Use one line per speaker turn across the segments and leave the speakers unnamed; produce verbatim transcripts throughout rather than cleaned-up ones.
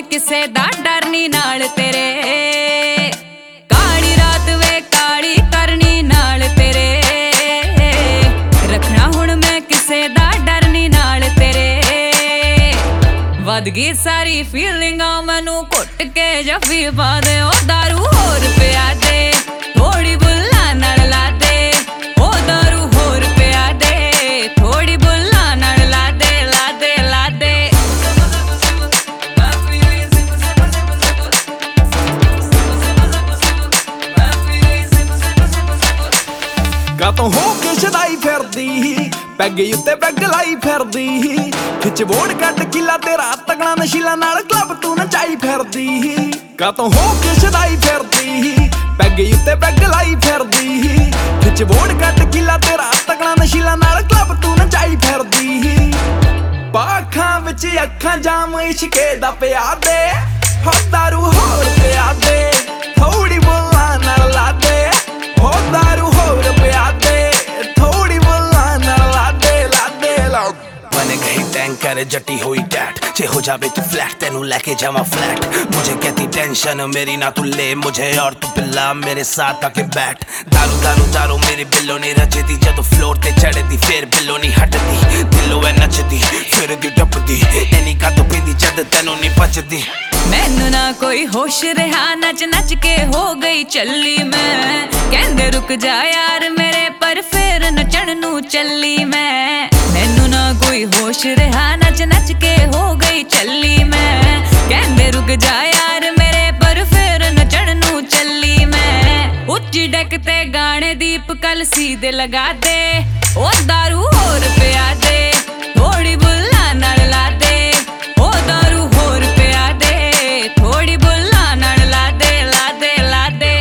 मैं किसे दा डर नी नाल तेरे। काली रात वे काली करनी नाल तेरे, रखना हुण मैं किसे दा डर नी नाल तेरे। वध गई सारी फीलिंगां मैनू घुट के जफ्फी पा दे, ओ दारू होर पिया दे, थोड़ी बुल्ला नाल ला दे, ओ दारू होर पिया दे, थोड़ी बुल्ला नाल ला दे, ला दे, ला दे।
कातों हो के छदाई फिरदी, पैग उत्ते पैग लाई फिरदी, खिच बोड़ कट किला तेरा तगड़ा नशीला नाल क्लब तू नचाई फिरदी। कातों हो के छदाई फिरदी, पैग उत्ते पैग लाई फिरदी, खिच बोड़ कट किला तेरा तगड़ा नशीला नाल क्लब तू नचाई फिरदी। पाखां विच अखां जाम इश्के दा पिया दे, हो दारू होर पिया दे, थोड़ी बुल्ला नाल ला दे, हो दारू होर पिया दे, थोड़ी बुल्ला नाल ला दे, ला दे, ला दे।
बन गई टैंकर जटी हुई टैट, जे हो जावे तू फ्लैट तेनू लेके जावा फ्लैट। मुझे कहती टेंशन मेरी ना तू ले मुझे, और तू पिल्ला मेरे साथ आके बैठ। दारू दारू दारू मेरी बिल्लो नहीं रजदी, जदों फ्लोर ते चढ़दी फिर बिल्लो नहीं हटदी। दिलों ऐ नचदी फिर दी टपदी, एनी कातों पींदी जद तेनू नहीं पचदी।
मैनू ना कोई होश रहा, नच नच के हो गई चली मैं। कहंदे रुक जा यार मेरे, पर फिर नचण नू चली मैं। मैनू ना कोई होश रहा, नच नच के हो गई चली मैं। कहंदे रुक जा यार मेरे, पर फिर नचण नू चली मैं। उच्ची डेक ते गाने दीप कल सीधे लगा दे, ओ दारू होर पिया दे, थोड़ी बुल्ला नाल ला दे, ओ दारू होर पिया दे, थोड़ी बुल्ला नाल ला दे, ला दे, ला दे।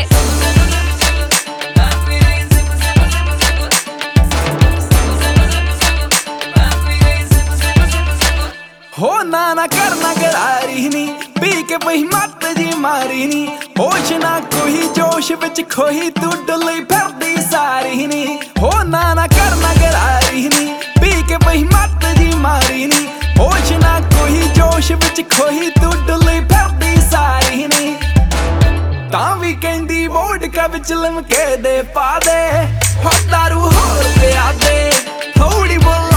हो ना ना करना गरारी नी, पी के वही मत जी मारी नी, होश ना कोई जोश विच खोही तू डुली फिरदी सारी नी। हो ना ना करना गरारी नी, पी के वही मत जी मारी नी, होश ना कोई जोश विच खोही तू डुली फिरदी सारी नी। तां भी कहंदी वोडका विच लिमके दे पा दे, हो दारू होर पिया दे, थोड़ी बुल्ला